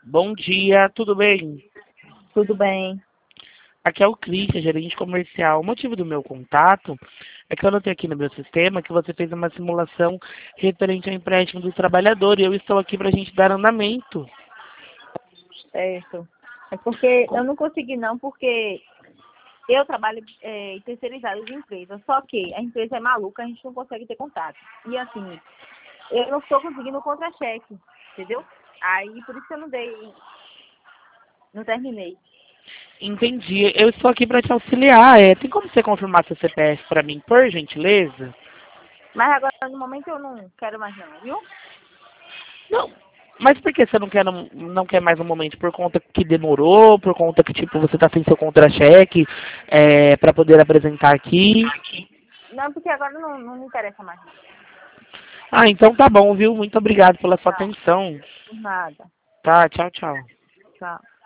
Bom dia, tudo bem? Tudo bem. Aqui é o Christian, gerente comercial. O motivo do meu contato é que eu notei aqui no meu sistema que você fez uma simulação referente ao empréstimo do trabalhador e eu estou aqui para a gente dar andamento. Certo. É porque eu Com- não consegui não, porque eu trabalho terceirizado de empresa, só que a empresa é maluca, a gente não consegue ter contato. E assim, eu não estou conseguindo o contra-cheque, entendeu? Aí por isso que eu não terminei. Entendi. Eu estou aqui para te auxiliar. Tem como você confirmar seu CPF para mim, por gentileza? Mas agora no momento eu não quero mais não, viu? Não. Mas por que você não quer mais um momento? Por conta que demorou? Por conta que tipo você está sem seu contra-cheque para poder apresentar aqui? Não, porque agora não me interessa mais. Ah, então tá bom, viu? Muito obrigado pela sua Tá, atenção. por nada. Tá, tchau, tchau. Tchau.